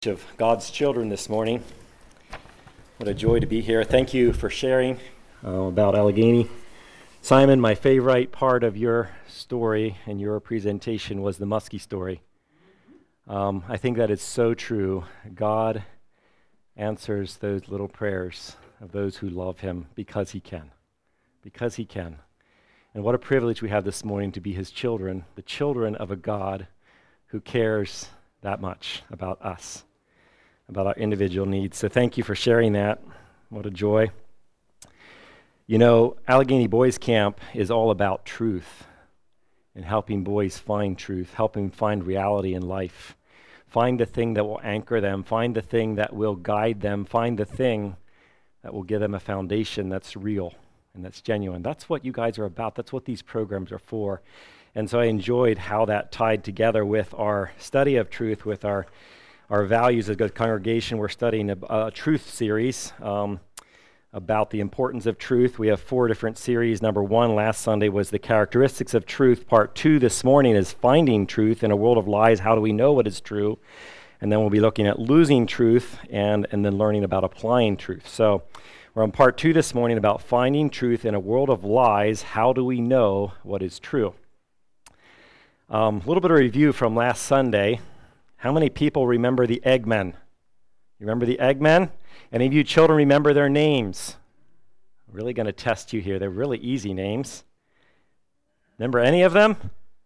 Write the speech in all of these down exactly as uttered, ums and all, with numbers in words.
Of God's children this morning. What a joy to be here. Thank you for sharing uh, about Allegheny. Simon, my favorite part of your story and your presentation was the Muskie story. Um, I think that is so true. God answers those little prayers of those who love him because he can. Because he can. And what a privilege we have this morning to be his children, the children of a God who cares that much about us, about our individual needs. So thank you for sharing that. What a joy. You know, Allegheny Boys Camp is all about truth and helping boys find truth, helping find reality in life, find the thing that will anchor them, find the thing that will guide them, find the thing that will give them a foundation that's real and that's genuine. That's what you guys are about. That's what these programs are for. And so I enjoyed how that tied together with our study of truth, with our Our values as a congregation. We're studying a, a truth series um, about the importance of truth. We have four different series. Number one last Sunday was the characteristics of truth. Part two this morning is finding truth in a world of lies. How do we know what is true? And then we'll be looking at losing truth and, and then learning about applying truth. So we're on part two this morning about finding truth in a world of lies. How do we know what is true? Um, a little bit of review from last Sunday. How many people remember the Eggmen? You remember the Eggmen? Any of you children remember their names? I'm really going to test you here. They're really easy names. Remember any of them?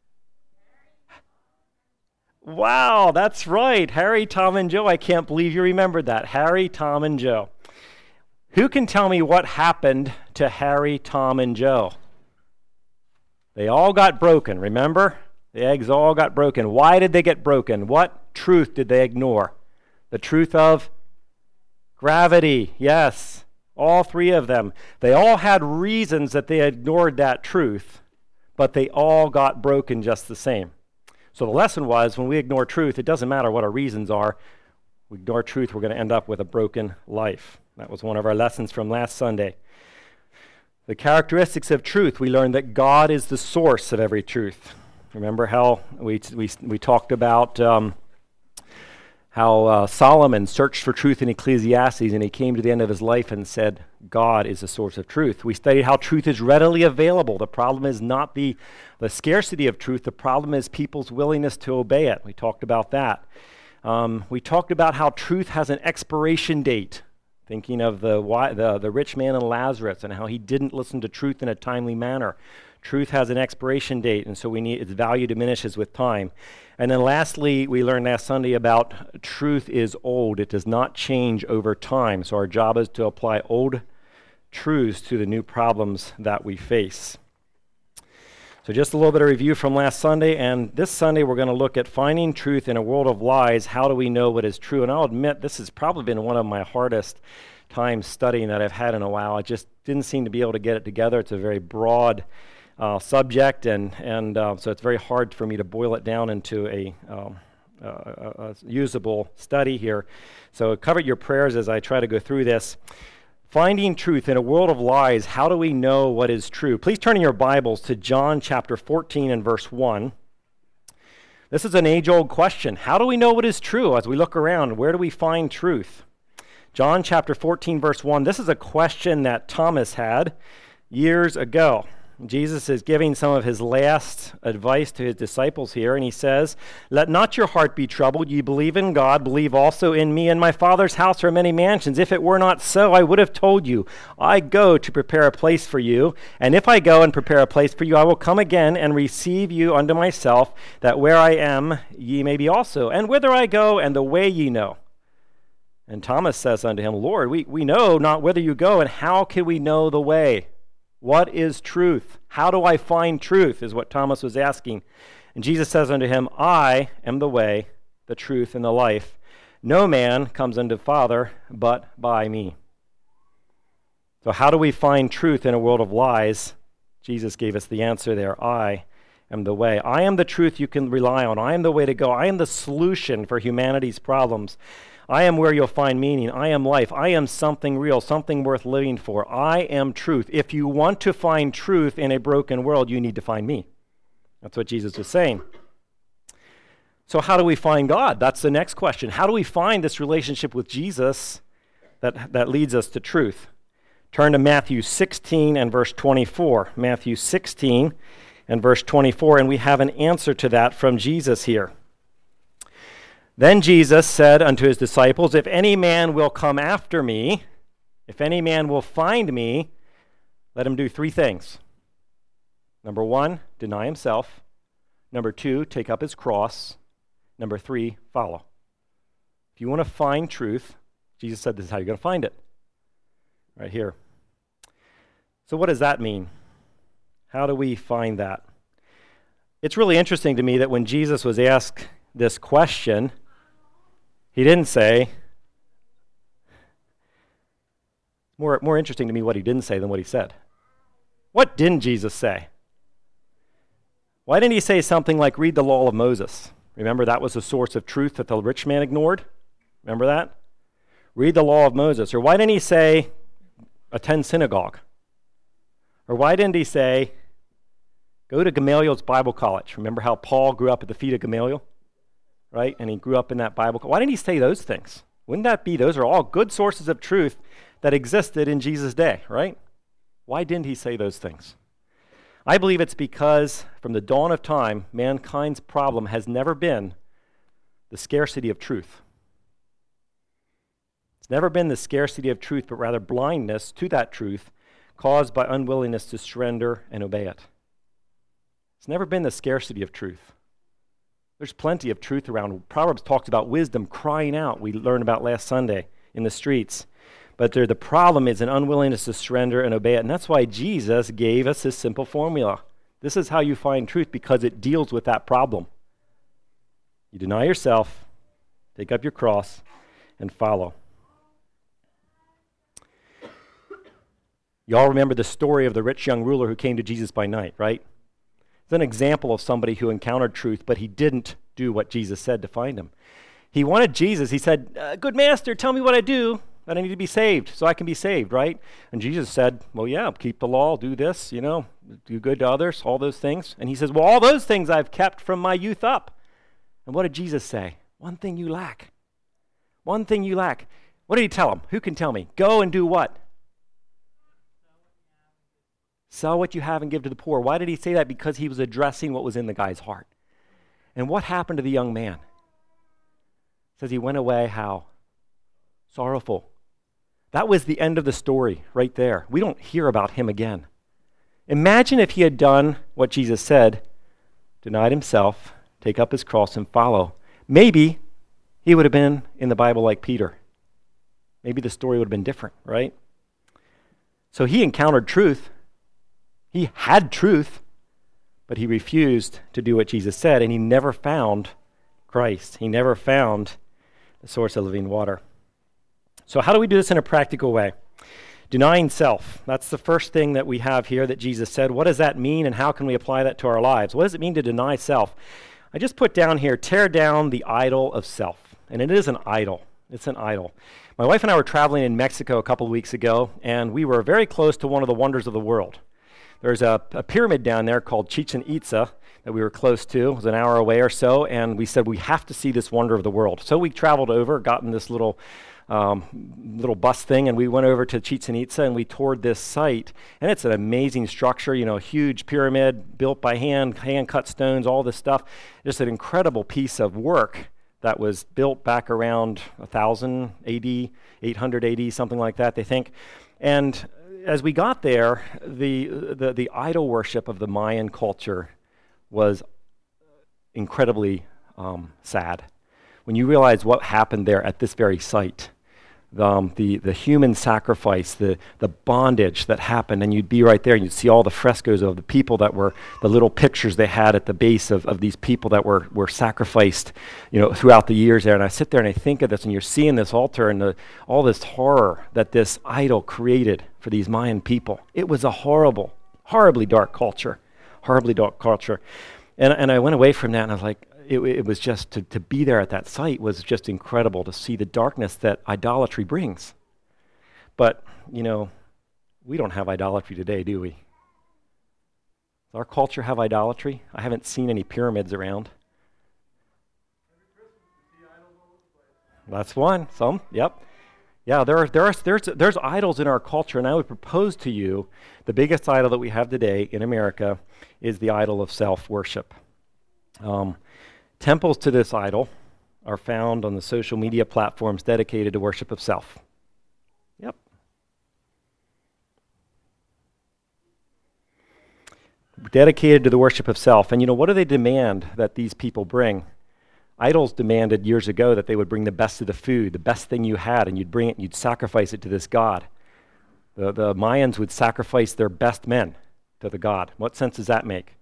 Wow, that's right. Harry, Tom, and Joe. I can't believe you remembered that. Harry, Tom, and Joe. Who can tell me what happened to Harry, Tom, and Joe? They all got broken, remember? The eggs all got broken. Why did they get broken? What truth did they ignore? The truth of gravity. Yes, all three of them. They all had reasons that they ignored that truth, but they all got broken just the same. So the lesson was, when we ignore truth, it doesn't matter what our reasons are. We ignore truth, we're going to end up with a broken life. That was one of our lessons from last Sunday. The characteristics of truth, we learned that God is the source of every truth. Remember how we we we talked about um, how uh, Solomon searched for truth in Ecclesiastes, and he came to the end of his life and said, God is the source of truth. We studied how truth is readily available. The problem is not the, the scarcity of truth. The problem is people's willingness to obey it. We talked about that. Um, we talked about how truth has an expiration date, thinking of the, the, the rich man and Lazarus and how he didn't listen to truth in a timely manner. Truth has an expiration date, and so we need its value diminishes with time. And then lastly, we learned last Sunday about truth is old. It does not change over time. So our job is to apply old truths to the new problems that we face. So just a little bit of review from last Sunday, and this Sunday we're going to look at finding truth in a world of lies. How do we know what is true? And I'll admit this has probably been one of my hardest times studying that I've had in a while. I just didn't seem to be able to get it together. It's a very broad Uh, subject, and and uh, so it's very hard for me to boil it down into a, um, a, a, a usable study here. So cover your prayers as I try to go through this. Finding truth in a world of lies, how do we know what is true? Please turn in your Bibles to John chapter fourteen and verse one. This is an age-old question. How do we know what is true as we look around? Where do we find truth? John chapter fourteen, verse one. This is a question that Thomas had years ago. Jesus is giving some of his last advice to his disciples here, and he says, "Let not your heart be troubled. You believe in God, believe also in me. In my Father's house are many mansions. If it were not so, I would have told you. I go to prepare a place for you, and if I go and prepare a place for you, I will come again and receive you unto myself, that where I am, ye may be also. And whither I go, and the way ye know." And Thomas says unto him, "Lord, we, we know not whither you go, and how can we know the way?" What is truth? How do I find truth, is what Thomas was asking. And Jesus says unto him, I am the way, the truth, and the life. No man comes unto the Father but by me. So how do we find truth in a world of lies? Jesus gave us the answer there. I am the way. I am the truth you can rely on. I am the way to go. I am the solution for humanity's problems. I am where you'll find meaning. I am life. I am something real, something worth living for. I am truth. If you want to find truth in a broken world, you need to find me. That's what Jesus was saying. So how do we find God? That's the next question. How do we find this relationship with Jesus that, that leads us to truth? Turn to Matthew sixteen and verse twenty-four. Matthew sixteen and verse twenty-four, and we have an answer to that from Jesus here. Then Jesus said unto his disciples, if any man will come after me, if any man will find me, let him do three things. Number one, deny himself. Number two, take up his cross. Number three, follow. If you want to find truth, Jesus said this is how you're going to find it. Right here. So what does that mean? How do we find that? It's really interesting to me that when Jesus was asked this question, he didn't say, more, more interesting to me what he didn't say than what he said. What didn't Jesus say? Why didn't he say something like, read the law of Moses? Remember, that was the source of truth that the rich man ignored? Remember that? Read the law of Moses. Or why didn't he say, attend synagogue? Or why didn't he say, go to Gamaliel's Bible college? Remember how Paul grew up at the feet of Gamaliel? Right? And he grew up in that Bible college. Why didn't he say those things? Wouldn't that be, those are all good sources of truth that existed in Jesus' day, right? Why didn't he say those things? I believe it's because from the dawn of time, mankind's problem has never been the scarcity of truth. It's never been the scarcity of truth, but rather blindness to that truth caused by unwillingness to surrender and obey it. It's never been the scarcity of truth. There's plenty of truth around. Proverbs talks about wisdom crying out, we learned about last Sunday in the streets. But there, the problem is an unwillingness to surrender and obey it. And that's why Jesus gave us this simple formula. This is how you find truth because it deals with that problem. You deny yourself, take up your cross, and follow. You all remember the story of the rich young ruler who came to Jesus by night, right? It's an example of somebody who encountered truth, but he didn't do what Jesus said to find him. He wanted Jesus. He said, uh, good master, tell me what I do that I need to be saved so I can be saved, right? And Jesus said, well, yeah, keep the law, do this, you know, do good to others, all those things. And he says, well, all those things I've kept from my youth up. And what did Jesus say? One thing you lack. One thing you lack. What did he tell him? Who can tell me? Go and do what? Sell what you have and give to the poor. Why did he say that? Because he was addressing what was in the guy's heart. And what happened to the young man? It says he went away how? Sorrowful. That was the end of the story right there. We don't hear about him again. Imagine if he had done what Jesus said, denied himself, take up his cross and follow. Maybe he would have been in the Bible like Peter. Maybe the story would have been different, right? So he encountered truth. He had truth, but he refused to do what Jesus said, and he never found Christ. He never found the source of living water. So how do we do this in a practical way? Denying self. That's the first thing that we have here that Jesus said. What does that mean, and how can we apply that to our lives? What does it mean to deny self? I just put down here, tear down the idol of self. And it is an idol. It's an idol. My wife and I were traveling in Mexico a couple of weeks ago, and we were very close to one of the wonders of the world. There's a, a pyramid down there called Chichen Itza that we were close to. It was an hour away or so, and we said, we have to see this wonder of the world. So we traveled over, got in this little um, little bus thing, and we went over to Chichen Itza, and we toured this site. And it's an amazing structure, you know, a huge pyramid built by hand, hand-cut stones, all this stuff. Just an incredible piece of work that was built back around one thousand A D, eight hundred A D, something like that, they think. And as we got there, the, the the idol worship of the Mayan culture was incredibly um, sad. When you realize what happened there at this very site, the, um, the, the human sacrifice, the, the bondage that happened, and you'd be right there and you'd see all the frescoes of the people that were, the little pictures they had at the base of, of these people that were, were sacrificed, you know, throughout the years there. And I sit there and I think of this, and you're seeing this altar and the, all this horror that this idol created for these Mayan people. It was a horrible, horribly dark culture, horribly dark culture. And, and I went away from that and I was like, It, it was just, to, to be there at that site was just incredible to see the darkness that idolatry brings. But, you know, we don't have idolatry today, do we? Does our culture have idolatry? I haven't seen any pyramids around. That's one. Some, yep. Yeah, there are, there are, there's, there's idols in our culture, and I would propose to you the biggest idol that we have today in America is the idol of self-worship. Um, temples to this idol are found on the social media platforms dedicated to worship of self. Yep. Dedicated to the worship of self. And you know, what do they demand that these people bring? Idols demanded years ago that they would bring the best of the food, the best thing you had, and you'd bring it and you'd sacrifice it to this god. The, the Mayans would sacrifice their best men to the god. What sense does that make?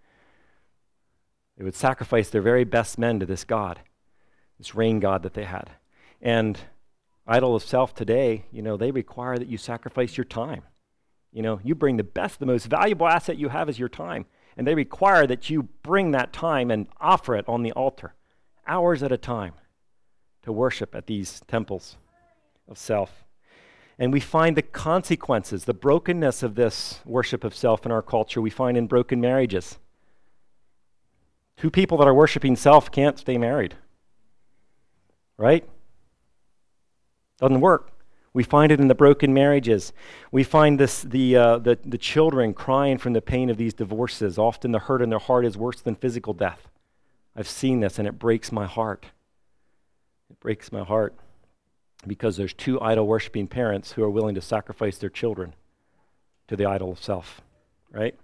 They would sacrifice their very best men to this god, this rain god that they had. And idol of self today, you know, they require that you sacrifice your time. You know, you bring the best, the most valuable asset you have is your time. And they require that you bring that time and offer it on the altar, hours at a time, to worship at these temples of self. And we find the consequences, the brokenness of this worship of self in our culture, we find in broken marriages. Two people that are worshiping self can't stay married. Right? Doesn't work. We find it in the broken marriages. We find this the, uh, the the children crying from the pain of these divorces. Often the hurt in their heart is worse than physical death. I've seen this, and it breaks my heart. It breaks my heart because there's two idol-worshiping parents who are willing to sacrifice their children to the idol of self, right?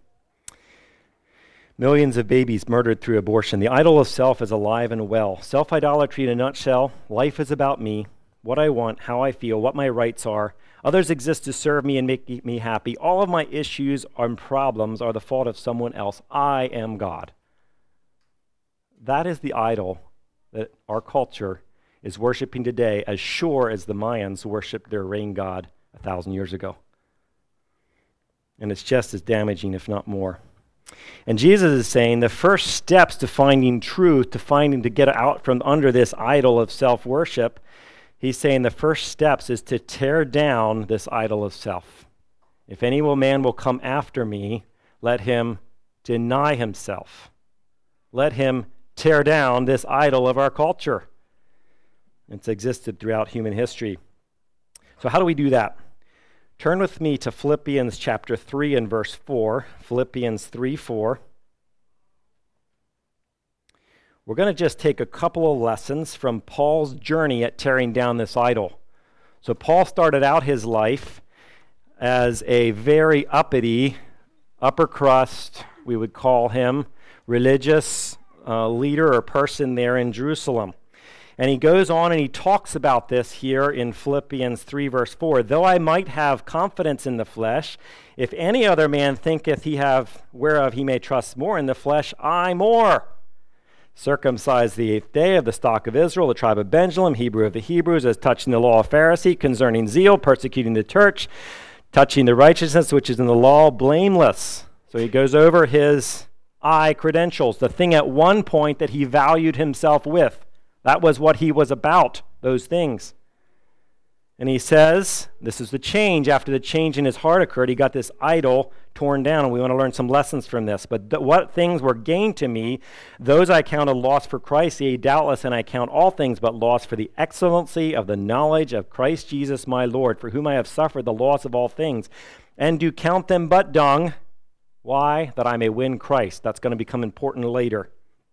Millions of babies murdered through abortion. The idol of self is alive and well. Self-idolatry in a nutshell. Life is about me, what I want, how I feel, what my rights are. Others exist to serve me and make me happy. All of my issues and problems are the fault of someone else. I am God. That is the idol that our culture is worshiping today, as sure as the Mayans worshiped their rain god a thousand years ago. And it's just as damaging, if not more. And Jesus is saying the first steps to finding truth, to finding to get out from under this idol of self-worship, he's saying the first steps is to tear down this idol of self. If any man will come after me, let him deny himself. Let him tear down this idol of our culture. It's existed throughout human history. So how do we do that? Turn with me to Philippians chapter three and verse four. Philippians three four. We're going to just take a couple of lessons from Paul's journey at tearing down this idol. So Paul started out his life as a very uppity, upper crust, we would call him, religious uh, leader or person there in Jerusalem. And he goes on and he talks about this here in Philippians three verse four. Though I might have confidence in the flesh, if any other man thinketh he have whereof he may trust more in the flesh, I more. Circumcised the eighth day, of the stock of Israel, the tribe of Benjamin, Hebrew of the Hebrews, as touching the law of Pharisee, concerning zeal, persecuting the church, touching the righteousness which is in the law, blameless. So he goes over his I credentials, the thing at one point that he valued himself with. That was what he was about, those things. And he says, this is the change. After the change in his heart occurred, he got this idol torn down, and we want to learn some lessons from this. But th- what things were gained to me, those I counted loss for Christ, yea, doubtless, and I count all things but loss for the excellency of the knowledge of Christ Jesus my Lord, for whom I have suffered the loss of all things, and do count them but dung. Why? That I may win Christ. That's going to become important later.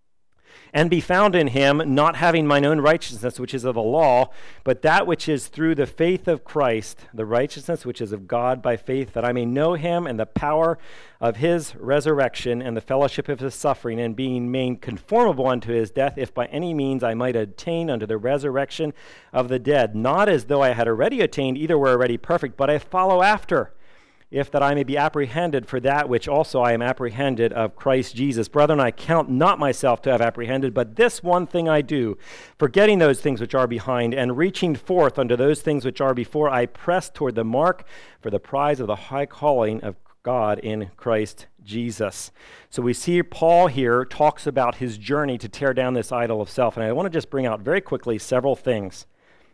And be found in him, not having mine own righteousness, which is of the law, but that which is through the faith of Christ, the righteousness which is of God by faith, that I may know him and the power of his resurrection and the fellowship of his suffering, and being made conformable unto his death, if by any means I might attain unto the resurrection of the dead. Not as though I had already attained, either were already perfect, but I follow after, if that I may be apprehended for that which also I am apprehended of Christ Jesus. Brethren, I count not myself to have apprehended, but this one thing I do, forgetting those things which are behind, and reaching forth unto those things which are before, I press toward the mark for the prize of the high calling of God in Christ Jesus. So we see Paul here talks about his journey to tear down this idol of self. And I want to just bring out very quickly several things.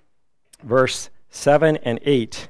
Verse seven and eight.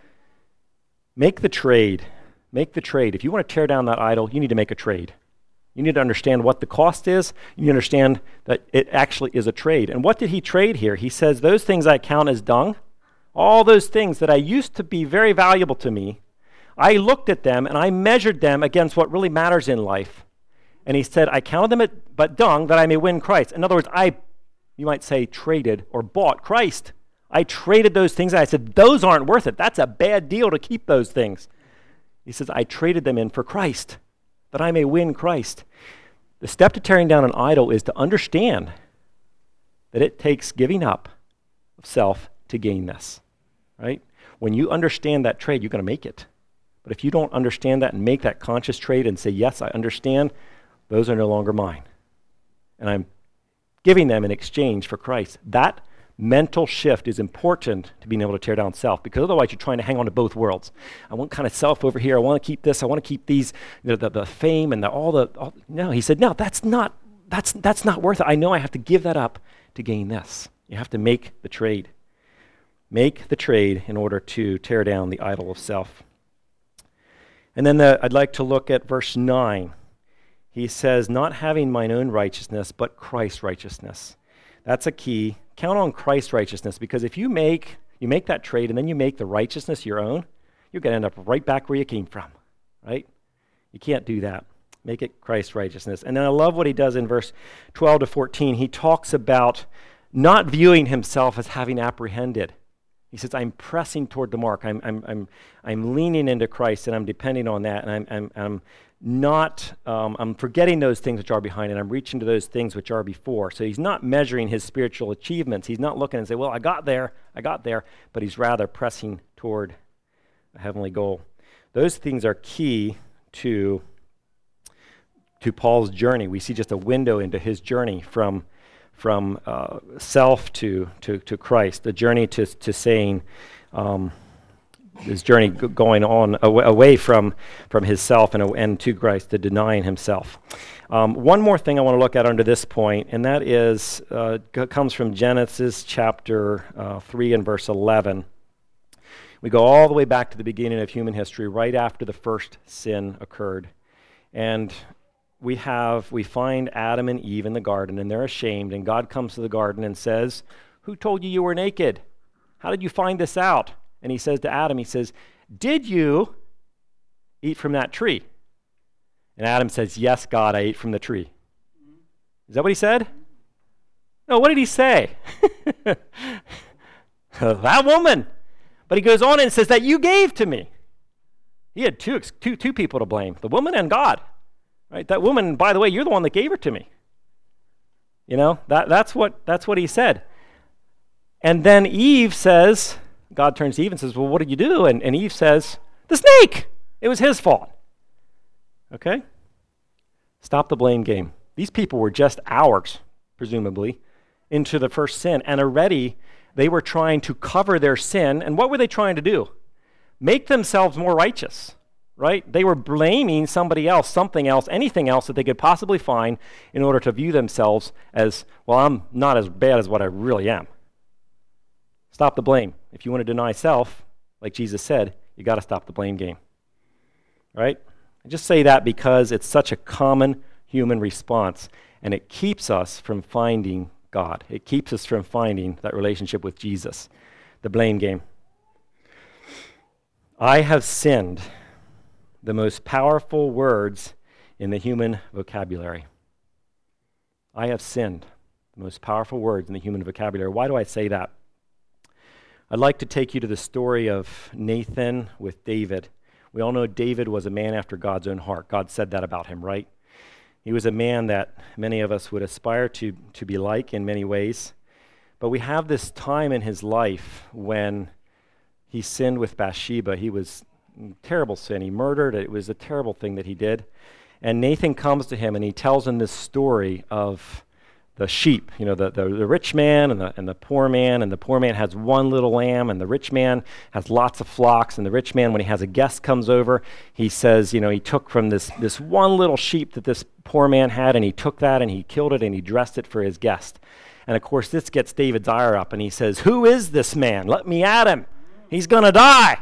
Make the trade. Make the trade. If you want to tear down that idol, you need to make a trade. You need to understand what the cost is. You need to understand that it actually is a trade. And what did he trade here? He says, those things I count as dung, all those things that I used to be very valuable to me, I looked at them and I measured them against what really matters in life. And he said, I counted them at, but dung that I may win Christ. In other words, I, you might say, traded or bought Christ. I traded those things. I said, those aren't worth it. That's a bad deal to keep those things. He says, I traded them in for Christ, that I may win Christ. The step to tearing down an idol is to understand that it takes giving up of self to gain this, right? When you understand that trade, you're going to make it. But if you don't understand that and make that conscious trade and say, yes, I understand, those are no longer mine. And I'm giving them in exchange for Christ. That mental shift is important to being able to tear down self, because otherwise you're trying to hang on to both worlds. I want kind of self over here. I want to keep this. I want to keep these, you know, the, the fame and the, all the, all, no, he said, no, that's not, that's, that's not worth it. I know I have to give that up to gain this. You have to make the trade. Make the trade in order to tear down the idol of self. And then the, I'd like to look at verse nine. He says, not having mine own righteousness, but Christ's righteousness. That's a key. Count on Christ's righteousness, because if you make you make that trade and then you make the righteousness your own, you're going to end up right back where you came from, right? You can't do that. Make it Christ's righteousness. And then I love what he does in verse twelve to fourteen. He talks about not viewing himself as having apprehended. He says, I'm pressing toward the mark. I'm I'm I'm I'm leaning into Christ, and I'm depending on that, and I'm I'm I'm not um, I'm forgetting those things which are behind, and I'm reaching to those things which are before. So he's not measuring his spiritual achievements. He's not looking and say, well, I got there, I got there, but he's rather pressing toward a heavenly goal. Those things are key to to Paul's journey. We see just a window into his journey from from uh, self to, to to Christ, the journey to to saying, um, his journey g- going on away, away from from his self and, and to Christ, to denying himself. Um, one more thing I want to look at under this point, and that is uh, g- comes from Genesis chapter uh, three and verse eleven. We go all the way back to the beginning of human history, right after the first sin occurred, and we have, we find Adam and Eve in the garden, and they're ashamed, and God comes to the garden and says, who told you you were naked? How did you find this out? And he says to Adam, he says, did you eat from that tree? And Adam says, yes, God, I ate from the tree. Is that what he said? No, what did he say? That woman. But he goes on and says that you gave to me. He had two, two, two people to blame, the woman and God. Right? That woman, by the way, you're the one that gave her to me. You know, that, that's what that's what he said. And then Eve says, God turns to Eve and says, well, what did you do? And, and Eve says, the snake. It was his fault. Okay? Stop the blame game. These people were just hours, presumably, into the first sin. And already they were trying to cover their sin. And what were they trying to do? Make themselves more righteous. Right? They were blaming somebody else, something else, anything else that they could possibly find in order to view themselves as, well, I'm not as bad as what I really am. Stop the blame. If you want to deny self, like Jesus said, you got to stop the blame game. Right? I just say that because it's such a common human response, and it keeps us from finding God. It keeps us from finding that relationship with Jesus. The blame game. I have sinned. The most powerful words in the human vocabulary. I have sinned. The most powerful words in the human vocabulary. Why do I say that? I'd like to take you to the story of Nathan with David. We all know David was a man after God's own heart. God said that about him, right? He was a man that many of us would aspire to, to be like in many ways. But we have this time in his life when he sinned with Bathsheba. He was terrible sin. He murdered. It was a terrible thing that he did. And Nathan comes to him and he tells him this story of the sheep, you know, the, the, the rich man and the, and the poor man, and the poor man has one little lamb, and the rich man has lots of flocks, and the rich man, when he has a guest comes over, he says, you know, he took from this, this one little sheep that this poor man had, and he took that and he killed it and he dressed it for his guest. And of course, this gets David's ire up, and he says, who is this man? Let me at him. He's going to die.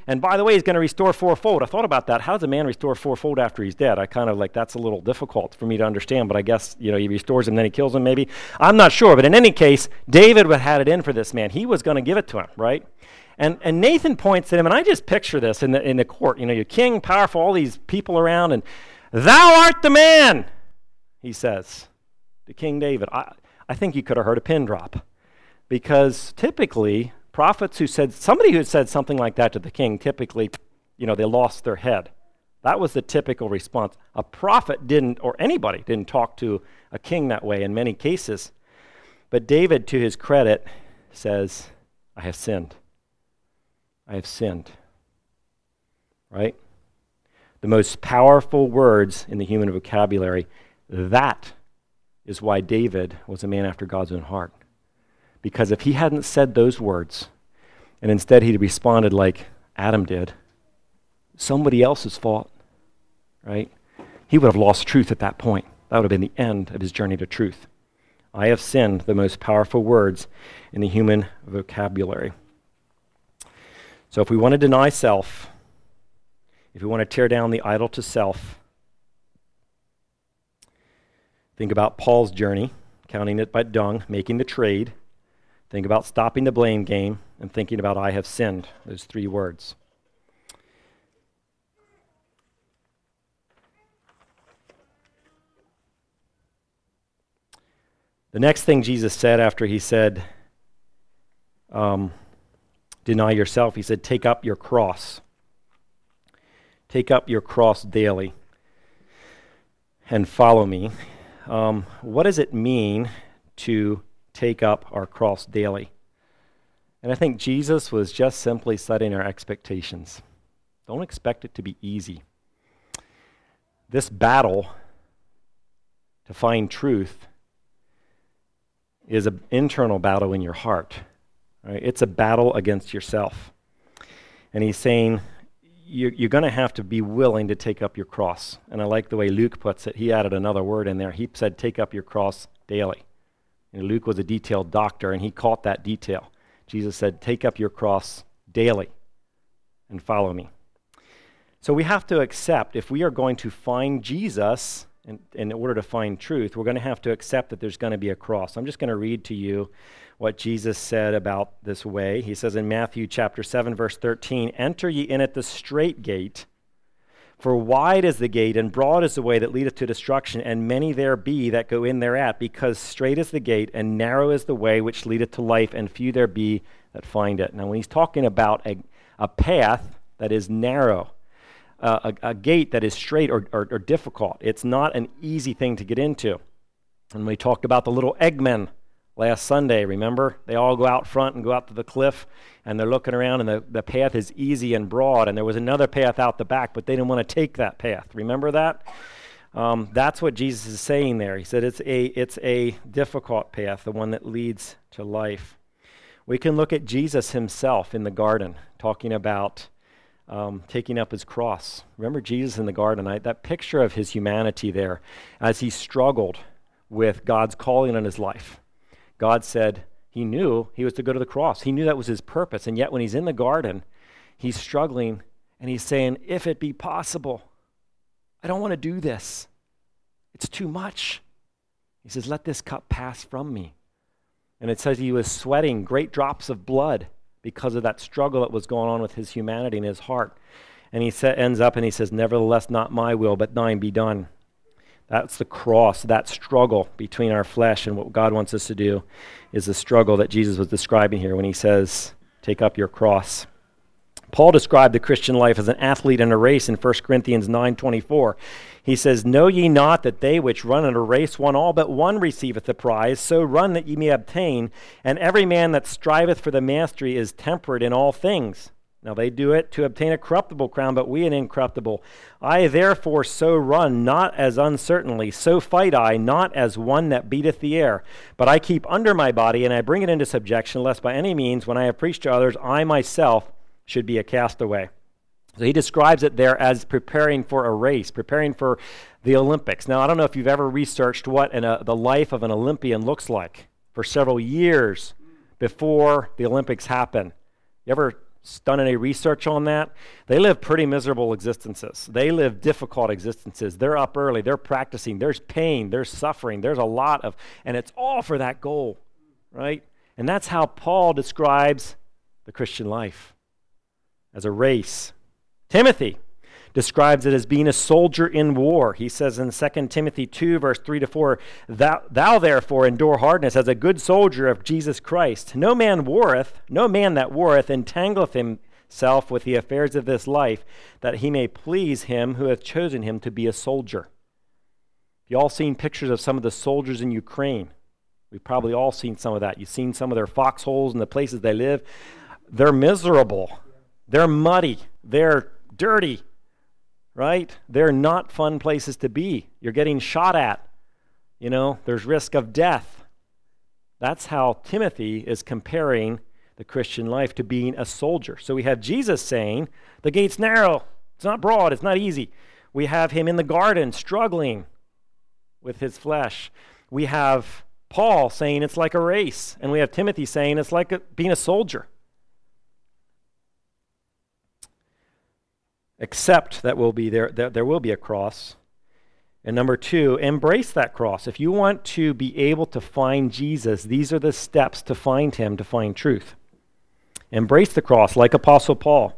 And by the way, he's going to restore fourfold. I thought about that. How does a man restore fourfold after he's dead? I kind of like, that's a little difficult for me to understand, but I guess, you know, he restores him, then he kills him maybe. I'm not sure, but in any case, David had it in for this man. He was going to give it to him, right? And and Nathan points at him, and I just picture this in the in the court. You know, you're king, powerful, all these people around, and thou art the man, he says to King David. I, I think you could have heard a pin drop, because typically prophets who said, somebody who had said something like that to the king, typically, you know, they lost their head. That was the typical response. A prophet didn't, or anybody didn't talk to a king that way in many cases. But David, to his credit, says, I have sinned. I have sinned. Right? The most powerful words in the human vocabulary. That is why David was a man after God's own heart. Because if he hadn't said those words, and instead he'd responded like Adam did, somebody else's fault, right? He would have lost truth at that point. That would have been the end of his journey to truth. I have sinned, the most powerful words in the human vocabulary. So if we want to deny self, if we want to tear down the idol to self, think about Paul's journey, counting it but dung, making the trade. Think about stopping the blame game, and thinking about I have sinned, those three words. The next thing Jesus said after he said, um, deny yourself, he said, take up your cross. Take up your cross daily and follow me. Um, what does it mean to take up our cross daily? And I think Jesus was just simply setting our expectations. Don't expect it to be easy. This battle to find truth is an internal battle in your heart. Right? It's a battle against yourself. And he's saying, you're, you're going to have to be willing to take up your cross. And I like the way Luke puts it. He added another word in there. He said, take up your cross daily. And Luke was a detailed doctor, and he caught that detail. Jesus said, take up your cross daily and follow me. So we have to accept, if we are going to find Jesus, in, in order to find truth, we're going to have to accept that there's going to be a cross. I'm just going to read to you what Jesus said about this way. He says in Matthew chapter seven, verse thirteen, enter ye in at the strait gate, for wide is the gate, and broad is the way that leadeth to destruction, and many there be that go in thereat, because strait is the gate, and narrow is the way which leadeth to life, and few there be that find it. Now, when he's talking about a, a path that is narrow, uh, a, a gate that is straight or, or, or difficult, it's not an easy thing to get into. And we talked about the little eggmen last Sunday, remember? They all go out front and go out to the cliff, and they're looking around, and the, the path is easy and broad, and there was another path out the back, but they didn't want to take that path. Remember that? Um, that's what Jesus is saying there. He said it's a, it's a difficult path, the one that leads to life. We can look at Jesus himself in the garden, talking about um, taking up his cross. Remember Jesus in the garden? I, that picture of his humanity there, as he struggled with God's calling on his life. God said he knew he was to go to the cross. He knew that was his purpose. And yet when he's in the garden, he's struggling and he's saying, if it be possible, I don't want to do this. It's too much. He says, let this cup pass from me. And it says he was sweating great drops of blood because of that struggle that was going on with his humanity and his heart. And he sa- ends up and he says, nevertheless, not my will, but thine be done. That's the cross, that struggle between our flesh and what God wants us to do is the struggle that Jesus was describing here when he says, take up your cross. Paul described the Christian life as an athlete in a race in First Corinthians nine twenty-four. He says, know ye not that they which run in a race won all but one receiveth the prize, so run that ye may obtain, and every man that striveth for the mastery is temperate in all things. Now they do it to obtain a corruptible crown, but we an incorruptible. I therefore so run, not as uncertainly, so fight I, not as one that beateth the air. But I keep under my body, and I bring it into subjection, lest by any means, when I have preached to others, I myself should be a castaway. So he describes it there as preparing for a race, preparing for the Olympics. Now, I don't know if you've ever researched what an, uh, the life of an Olympian looks like for several years before the Olympics happen. You ever done any research on that, they live pretty miserable existences. They live difficult existences. They're up early. They're practicing. There's pain. There's suffering. There's a lot of, and it's all for that goal, right? And that's how Paul describes the Christian life, as a race. Timothy describes it as being a soldier in war. He says in Second Timothy two, verse three to four, thou, thou therefore endure hardness as a good soldier of Jesus Christ. No man warreth, no man that warreth entangleth himself with the affairs of this life, that he may please him who hath chosen him to be a soldier. You all seen pictures of some of the soldiers in Ukraine. We've probably all seen some of that. You've seen some of their foxholes and the places they live. They're miserable. They're muddy. They're dirty. Right? They're not fun places to be. You're getting shot at. You know, there's risk of death. That's how Timothy is comparing the Christian life to being a soldier. So we have Jesus saying, the gate's narrow. It's not broad. It's not easy. We have him in the garden struggling with his flesh. We have Paul saying it's like a race. And we have Timothy saying it's like a, being a soldier. Accept that will be there, that there will be a cross. And number two, embrace that cross. If you want to be able to find Jesus, these are the steps to find him, to find truth. Embrace the cross like Apostle Paul.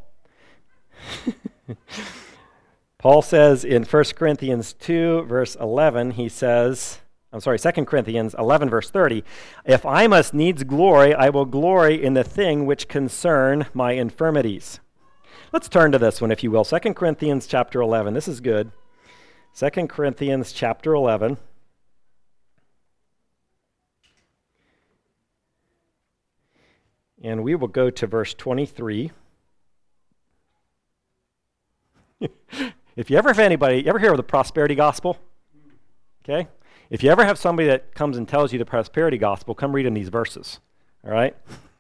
Paul says in First Corinthians two, verse eleven, he says, I'm sorry, Second Corinthians eleven, verse thirty, if I must needs glory, I will glory in the thing which concern my infirmities. Let's turn to this one, if you will. Second Corinthians chapter eleven. This is good. Second Corinthians chapter eleven. And we will go to verse twenty-three. If you ever have anybody, you ever hear of the prosperity gospel? Okay? If you ever have somebody that comes and tells you the prosperity gospel, come read in these verses. All right?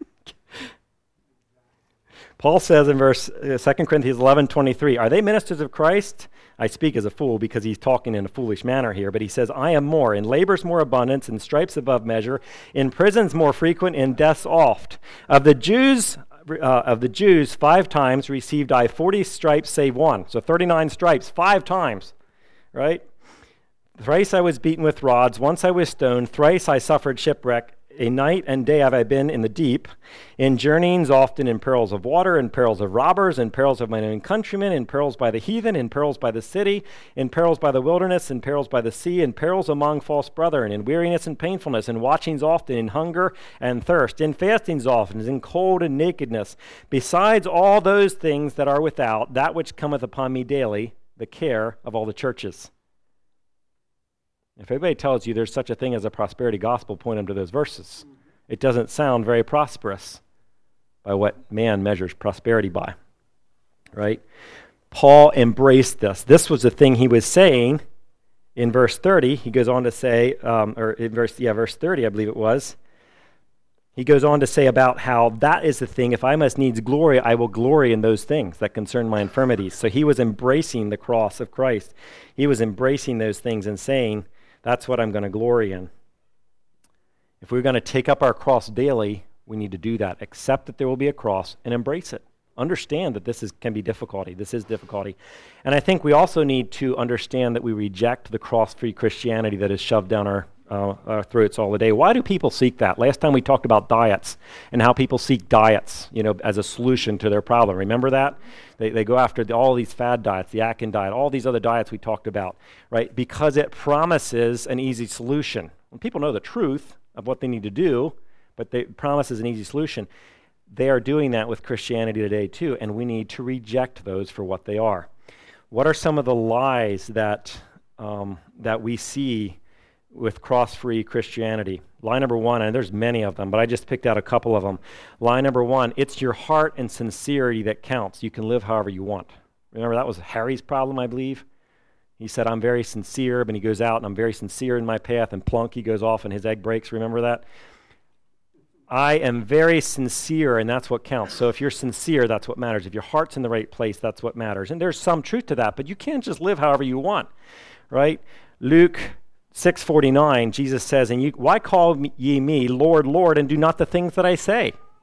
Paul says in verse uh, Second Corinthians eleven twenty-three, are they ministers of Christ? I speak as a fool because he's talking in a foolish manner here, but he says, I am more, in labors more abundance, in stripes above measure, in prisons more frequent, in deaths oft. Of the Jews, uh, of the Jews, five times received I forty stripes save one. So thirty-nine stripes, five times, right? Thrice I was beaten with rods, once I was stoned, thrice I suffered shipwreck. A night and day have I been in the deep, in journeyings often, in perils of water, in perils of robbers, in perils of mine own countrymen, in perils by the heathen, in perils by the city, in perils by the wilderness, in perils by the sea, in perils among false brethren, in weariness and painfulness, in watchings often, in hunger and thirst, in fastings often, in cold and nakedness. Besides all those things that are without, that which cometh upon me daily, the care of all the churches. If anybody tells you there's such a thing as a prosperity gospel, point them to those verses. It doesn't sound very prosperous by what man measures prosperity by, right? Paul embraced this. This was the thing he was saying in verse thirty. He goes on to say, um, or in verse, yeah, verse thirty, I believe it was. He goes on to say about how that is the thing. If I must needs glory, I will glory in those things that concern my infirmities. So he was embracing the cross of Christ. He was embracing those things and saying, that's what I'm going to glory in. If we're going to take up our cross daily, we need to do that. Accept that there will be a cross and embrace it. Understand that this is, can be difficulty. This is difficulty. And I think we also need to understand that we reject the cross-free Christianity that is shoved down our, uh, our throats all the day. Why do people seek that? Last time we talked about diets and how people seek diets, you know, as a solution to their problem. Remember that? They they go after the, all these fad diets, the Atkins diet, all these other diets we talked about, right? Because it promises an easy solution. When people know the truth of what they need to do, but they promises an easy solution, they are doing that with Christianity today too, and we need to reject those for what they are. What are some of the lies that um, that we see with cross-free Christianity? Lie number one, and there's many of them, but I just picked out a couple of them. Lie number one, it's your heart and sincerity that counts. You can live however you want. Remember, that was Harry's problem, I believe. He said, I'm very sincere, but he goes out, and I'm very sincere in my path, and plunk, he goes off, and his egg breaks. Remember that? I am very sincere, and that's what counts. So if you're sincere, that's what matters. If your heart's in the right place, that's what matters. And there's some truth to that, but you can't just live however you want, right? Luke six forty-nine, Jesus says, "And you, why call ye me Lord, Lord, and do not the things that I say?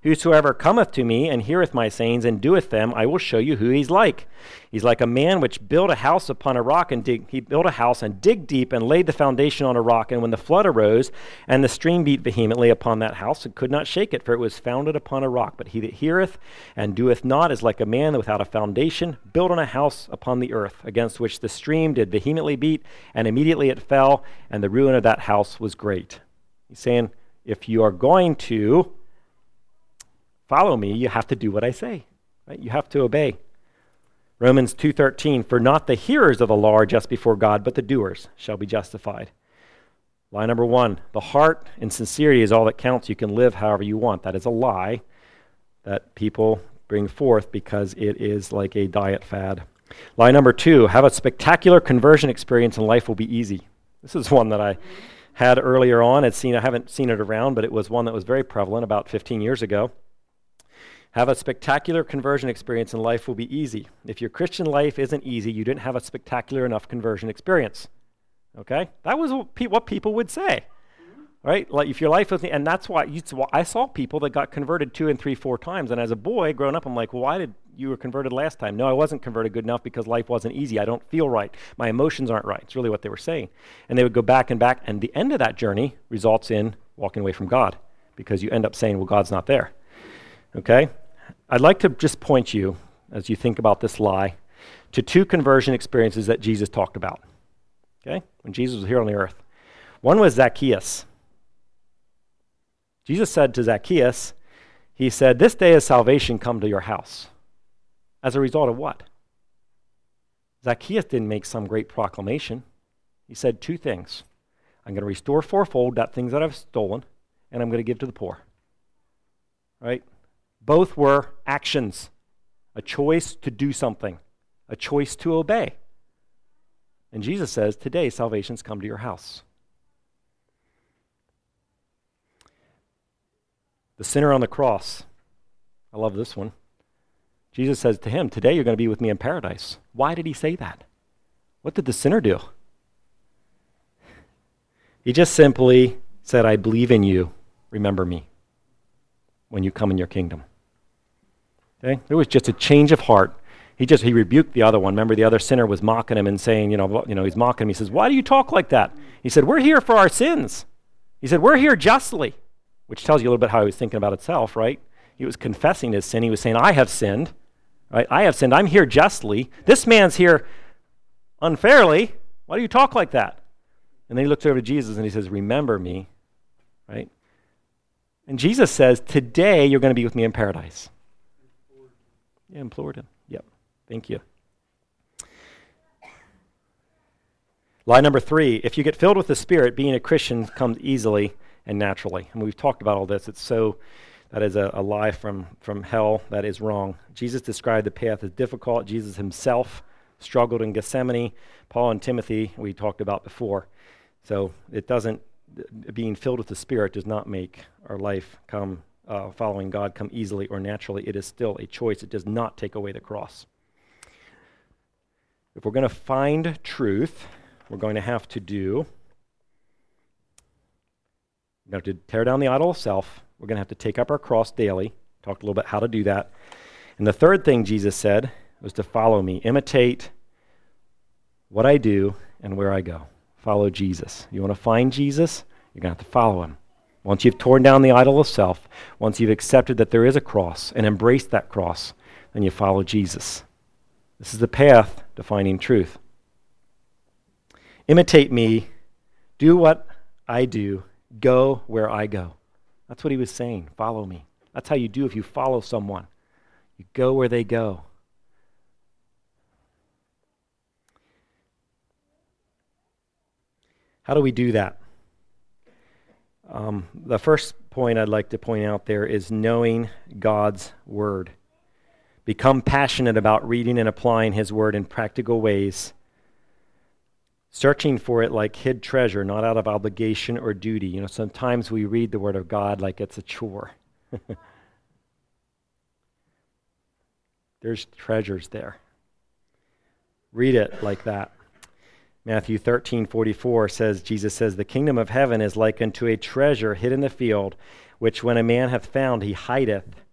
Whosoever cometh to me and heareth my sayings and doeth them, I will show you who he's like. He's like a man which built a house upon a rock and dig, he built a house and digged deep and laid the foundation on a rock. And when the flood arose and the stream beat vehemently upon that house, it could not shake it, for it was founded upon a rock. But he that heareth and doeth not is like a man without a foundation, built on a house upon the earth, against which the stream did vehemently beat, and immediately it fell, and the ruin of that house was great. He's saying, if you are going to follow me, you have to do what I say, right? You have to obey. Romans two thirteen, for not the hearers of the law are just before God, but the doers shall be justified. Lie number one, the heart and sincerity is all that counts. You can live however you want. That is a lie that people bring forth because it is like a diet fad. Lie number two, have a spectacular conversion experience and life will be easy. This is one that I had earlier on. I'd seen, I haven't seen it around, but it was one that was very prevalent about fifteen years ago. Have a spectacular conversion experience and life will be easy. If your Christian life isn't easy, you didn't have a spectacular enough conversion experience. Okay? That was what, pe- what people would say. Right? Like if your life was, and that's why you, I saw people that got converted two and three, four times. And as a boy growing up, I'm like, well, why did you were converted last time? No, I wasn't converted good enough because life wasn't easy. I don't feel right. My emotions aren't right. It's really what they were saying. And they would go back and back. And the end of that journey results in walking away from God because you end up saying, well, God's not there. Okay? I'd like to just point you, as you think about this lie, to two conversion experiences that Jesus talked about. Okay? When Jesus was here on the earth. One was Zacchaeus. Jesus said to Zacchaeus, he said, this day has salvation come to your house. As a result of what? Zacchaeus didn't make some great proclamation. He said two things. I'm going to restore fourfold that things that I've stolen, and I'm going to give to the poor. Right? Both were actions, a choice to do something, a choice to obey. And Jesus says, today salvation's come to your house. The sinner on the cross. I love this one. Jesus says to him, today you're going to be with me in paradise. Why did he say that? What did the sinner do? He just simply said, I believe in you. Remember me when you come in your kingdom. Okay? There was just a change of heart. He just, he rebuked the other one. Remember, the other sinner was mocking him and saying, you know, you know, he's mocking him. He says, why do you talk like that? He said, we're here for our sins. He said, we're here justly, which tells you a little bit how he was thinking about itself, right? He was confessing his sin. He was saying, I have sinned, right? I have sinned. I'm here justly. This man's here unfairly. Why do you talk like that? And then he looks over to Jesus and he says, remember me, right? And Jesus says, today you're going to be with me in paradise. Yeah, implored him. Yep. Thank you. Lie number three, if you get filled with the Spirit, being a Christian comes easily and naturally. And we've talked about all this. It's so, that is a, a lie from, from hell. That is wrong. Jesus described the path as difficult. Jesus himself struggled in Gethsemane. Paul and Timothy, we talked about before. So it doesn't, being filled with the Spirit does not make our life come Uh, following God come easily or naturally. It is still a choice. It does not take away the cross. If we're going to find truth, we're going to have to do, we're going to have to tear down the idol of self. We're going to have to take up our cross daily. Talked a little bit how to do that. And the third thing Jesus said was to follow me. Imitate what I do and where I go. Follow Jesus. You want to find Jesus? You're going to have to follow him. Once you've torn down the idol of self, once you've accepted that there is a cross and embraced that cross, then you follow Jesus. This is the path to finding truth. Imitate me, do what I do, go where I go. That's what he was saying. Follow me. That's how you do if you follow someone. You go where they go. How do we do that? Um, the first point I'd like to point out there is knowing God's Word. Become passionate about reading and applying His Word in practical ways, searching for it like hid treasure, not out of obligation or duty. You know, sometimes we read the Word of God like it's a chore. There's treasures there. Read it like that. Matthew thirteen forty-four says, Jesus says, the kingdom of heaven is like unto a treasure hid in the field, which when a man hath found, he hideth,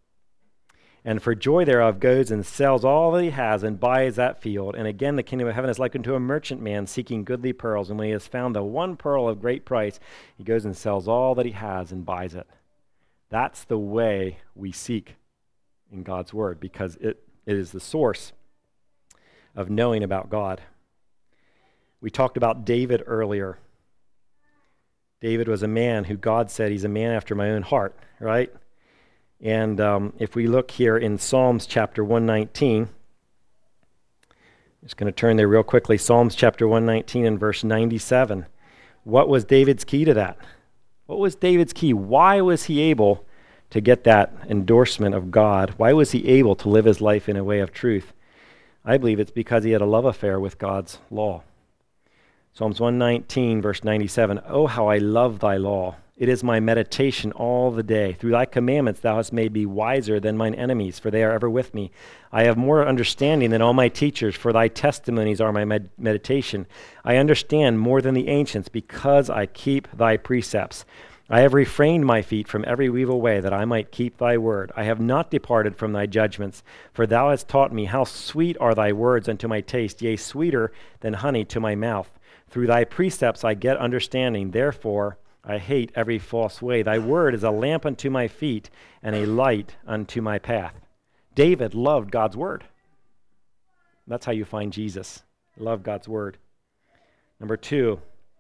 and for joy thereof goes and sells all that he has and buys that field. And again, the kingdom of heaven is like unto a merchant man seeking goodly pearls. And when he has found the one pearl of great price, he goes and sells all that he has and buys it. That's the way we seek in God's word, because it, it is the source of knowing about God. We talked about David earlier. David was a man who God said he's a man after my own heart, right? And um, if we look here in Psalms chapter one nineteen, I'm just going to turn there real quickly. Psalms chapter one nineteen and verse ninety-seven. What was David's key to that? What was David's key? Why was he able to get that endorsement of God? Why was he able to live his life in a way of truth? I believe it's because he had a love affair with God's law. Psalms one nineteen, verse ninety-seven, oh, how I love thy law. It is my meditation all the day. Through thy commandments thou hast made me wiser than mine enemies, for they are ever with me. I have more understanding than all my teachers, for thy testimonies are my med- meditation. I understand more than the ancients, because I keep thy precepts. I have refrained my feet from every evil way, that I might keep thy word. I have not departed from thy judgments, for thou hast taught me. How sweet are thy words unto my taste, yea, sweeter than honey to my mouth. Through thy precepts I get understanding, therefore I hate every false way. Thy word is a lamp unto my feet and a light unto my path. David loved God's word. That's how you find Jesus. Love God's word. Number two,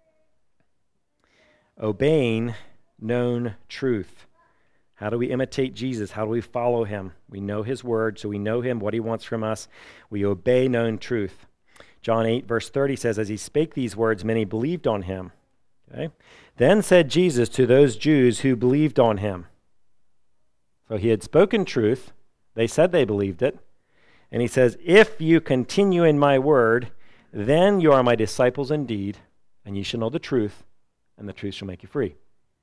obeying known truth. How do we imitate Jesus? How do we follow him? We know his word, so we know him, what he wants from us. We obey known truth. John eight, verse thirty says, as he spake these words, many believed on him. Okay? Then said Jesus to those Jews who believed on him. So he had spoken truth. They said they believed it. And he says, if you continue in my word, then you are my disciples indeed, and ye shall know the truth, and the truth shall make you free.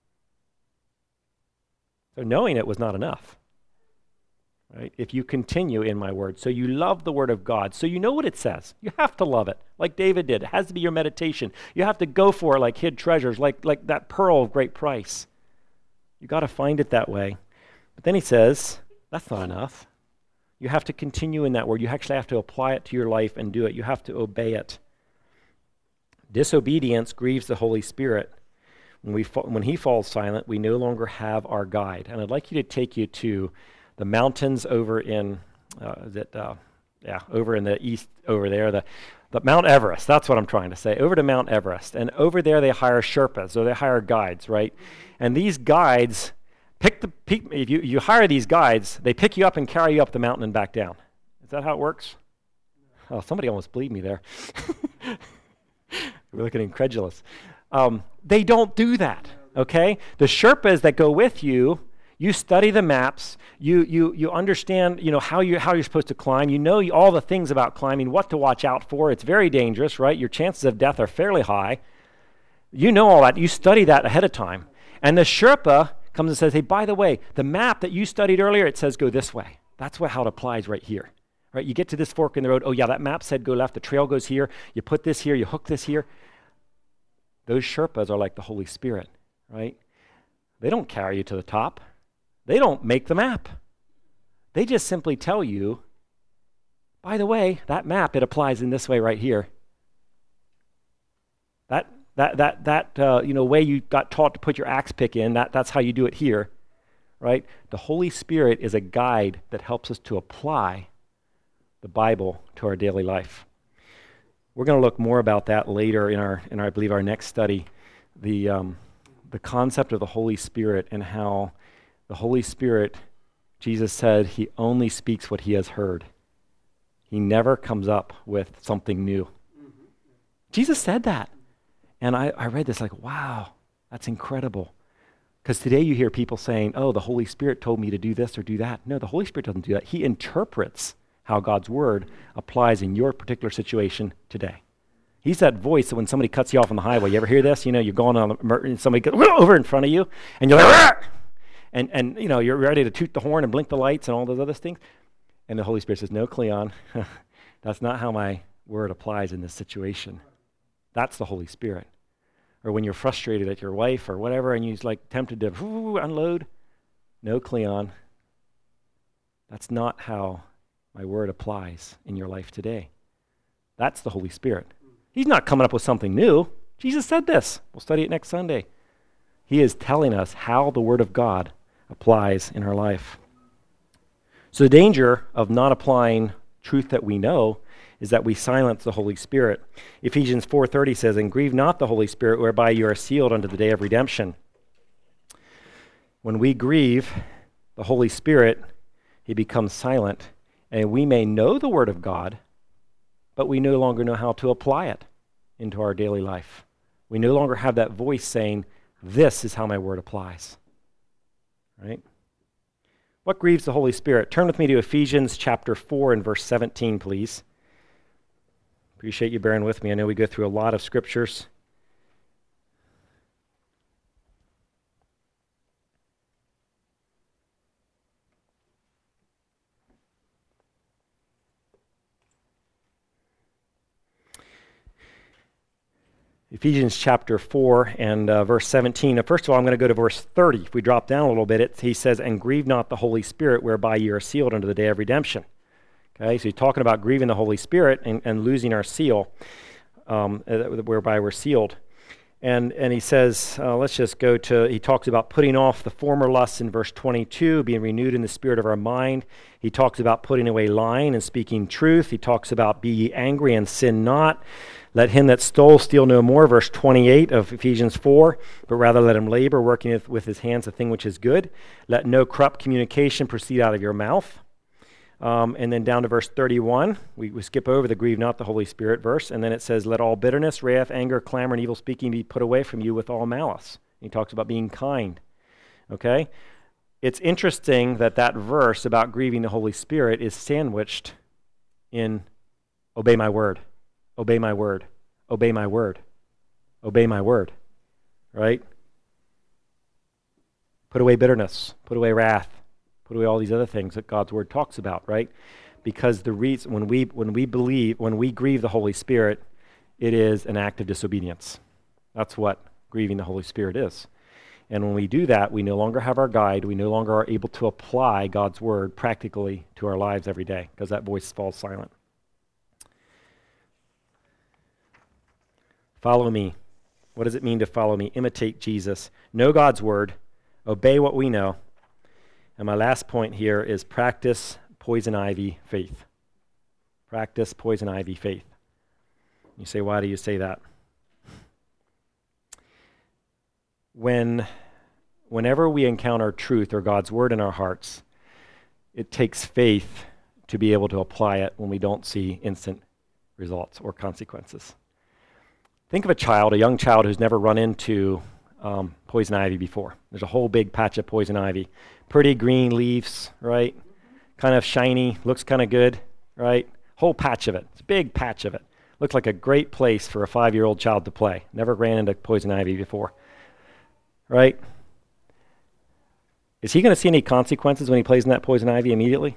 So knowing it was not enough. Right? If you continue in my word, so you love the word of God, so you know what it says. You have to love it, like David did. It has to be your meditation. You have to go for it like hid treasures, like, like that pearl of great price. You got to find it that way. But then he says, that's not enough. You have to continue in that word. You actually have to apply it to your life and do it. You have to obey it. Disobedience grieves the Holy Spirit. When we fa- when he falls silent, we no longer have our guide. And I'd like you to take you to the mountains over in, uh, is it, uh, yeah, over in the east, over there, the, the Mount Everest. That's what I'm trying to say. Over to Mount Everest, and over there they hire Sherpas, or they hire guides, right? And these guides pick the pick, if you you hire these guides, they pick you up and carry you up the mountain and back down. Is that how it works? Oh, somebody almost believed me there. We're looking incredulous. Um, they don't do that. Okay, the Sherpas that go with you. You study the maps, you you you understand, you know, how you how you're supposed to climb. You know all the things about climbing, what to watch out for. It's very dangerous, right? Your chances of death are fairly high. You know all that. You study that ahead of time. And the Sherpa comes and says, hey, by the way, the map that you studied earlier, it says go this way. That's what, how it applies right here. Right? You get to this fork in the road. Oh, yeah, that map said go left. The trail goes here. You put this here. You hook this here. Those Sherpas are like the Holy Spirit, right? They don't carry you to the top. They don't make the map. They just simply tell you, by the way, that map, it applies in this way right here. That that that that uh, you know way you got taught to put your axe pick in, that, that's how you do it here, right? The Holy Spirit is a guide that helps us to apply the Bible to our daily life. We're going to look more about that later in our in our, I believe our next study, the um, the concept of the Holy Spirit and how the Holy Spirit, Jesus said, he only speaks what he has heard. He never comes up with something new. Mm-hmm. Jesus said that. And I, I read this like, wow, that's incredible. Because today you hear people saying, oh, the Holy Spirit told me to do this or do that. No, the Holy Spirit doesn't do that. He interprets how God's word applies in your particular situation today. He's that voice that when somebody cuts you off on the highway, you ever hear this? You know, you're going on, and somebody goes over in front of you, and you're like, Rah! And, and you know, you're ready to toot the horn and blink the lights and all those other things. And the Holy Spirit says, no, Cleon, that's not how my word applies in this situation. That's the Holy Spirit. Or when you're frustrated at your wife or whatever, and you're like tempted to whoo, unload, no, Cleon, That's not how my word applies in your life today. That's the Holy Spirit. He's not coming up with something new. Jesus said this. We'll study it next Sunday. He is telling us how the word of God applies in our life. So the danger of not applying truth that we know is that we silence the Holy Spirit. Ephesians four thirty says, "And grieve not the Holy Spirit, whereby you are sealed unto the day of redemption." When we grieve the Holy Spirit, he becomes silent, and we may know the word of God, but we no longer know how to apply it into our daily life. We no longer have that voice saying, "This is how my word applies." Right? What grieves the Holy Spirit? Turn with me to Ephesians chapter four and verse seventeen, please. Appreciate you bearing with me. I know we go through a lot of scriptures. Ephesians chapter four and uh, verse seventeen. Now, first of all, I'm going to go to verse thirty. If we drop down a little bit, it, he says, "And grieve not the Holy Spirit, whereby you are sealed unto the day of redemption." Okay, so he's talking about grieving the Holy Spirit and, and losing our seal, um, whereby we're sealed. And and he says, uh, let's just go to, he talks about putting off the former lusts in verse twenty-two, being renewed in the spirit of our mind. He talks about putting away lying and speaking truth. He talks about be ye angry and sin not. Let him that stole steal no more, verse twenty-eight of Ephesians four, but rather let him labor, working with, with his hands the thing which is good. Let no corrupt communication proceed out of your mouth. Um, and then down to verse thirty-one, we, we skip over the grieve not the Holy Spirit verse, and then it says, let all bitterness, wrath, anger, clamor, and evil speaking be put away from you with all malice. He talks about being kind. Okay? It's interesting that that verse about grieving the Holy Spirit is sandwiched in obey my word. Obey my word. Obey my word. Obey my word. Right? Put away bitterness. Put away wrath. Put away all these other things that God's word talks about, right? Because the reason when we when we believe, when we grieve the Holy Spirit, it is an act of disobedience. That's what grieving the Holy Spirit is. And when we do that, we no longer have our guide. We no longer are able to apply God's word practically to our lives every day because that voice falls silent. Follow me. What does it mean to follow me? Imitate Jesus. Know God's word. Obey what we know. And my last point here is practice poison ivy faith. Practice poison ivy faith. You say, why do you say that? When, whenever we encounter truth or God's word in our hearts, it takes faith to be able to apply it when we don't see instant results or consequences. Think of a child, a young child who's never run into um, poison ivy before. There's a whole big patch of poison ivy. Pretty green leaves, right? Kind of shiny, looks kind of good, right? Whole patch of it. It's a big patch of it. Looks like a great place for a five-year-old child to play. Never ran into poison ivy before, right? Is he going to see any consequences when he plays in that poison ivy immediately?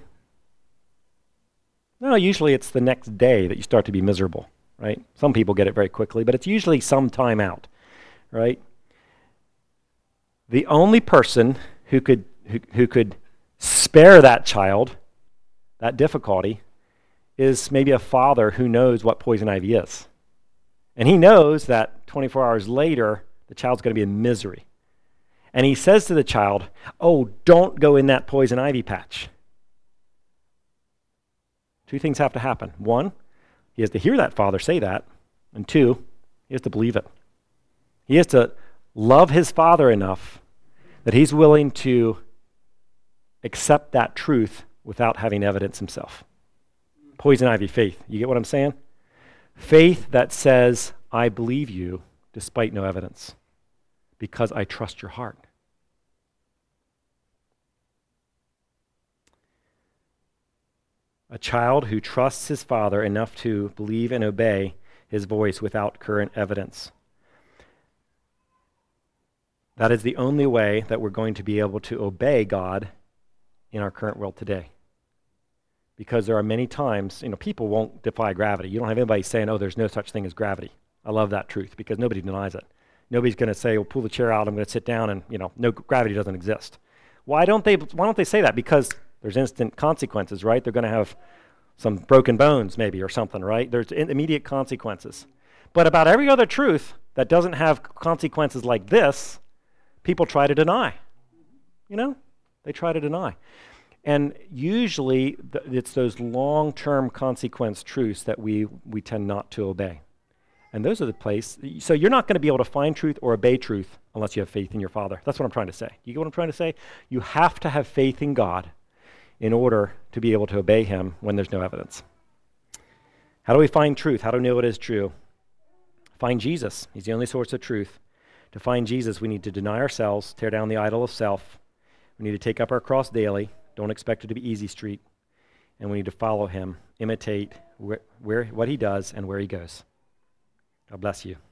No, usually it's the next day that you start to be miserable. Right? Some people get it very quickly, but it's usually some time out, right? The only person who could who, who could spare that child that difficulty is maybe a father who knows what poison ivy is. And he knows that twenty-four hours later, the child's going to be in misery. And he says to the child, oh, don't go in that poison ivy patch. Two things have to happen. One, he has to hear that father say that. And two, he has to believe it. He has to love his father enough that he's willing to accept that truth without having evidence himself. Poison ivy faith. You get what I'm saying? Faith that says, I believe you despite no evidence because I trust your heart. A child who trusts his father enough to believe and obey his voice without current evidence. That is the only way that we're going to be able to obey God in our current world today. Because there are many times, you know, people won't defy gravity. You don't have anybody saying, oh, there's no such thing as gravity. I love that truth because nobody denies it. Nobody's going to say, well, pull the chair out, I'm going to sit down and, you know, no, gravity doesn't exist. Why don't they, why don't they say that? Because There's instant consequences, right? They're going to have some broken bones maybe or something, right? There's immediate consequences. But about every other truth that doesn't have consequences like this, people try to deny. You know? They try to deny. And usually th- it's those long-term consequence truths that we, we tend not to obey. And those are the place. So you're not going to be able to find truth or obey truth unless you have faith in your Father. That's what I'm trying to say. You get what I'm trying to say? You have to have faith in God in order to be able to obey him when there's no evidence. How do we find truth? How do we know it is true? Find Jesus. He's the only source of truth. To find Jesus, we need to deny ourselves, tear down the idol of self. We need to take up our cross daily. Don't expect it to be easy street. And we need to follow him, imitate where, where what he does and where he goes. God bless you.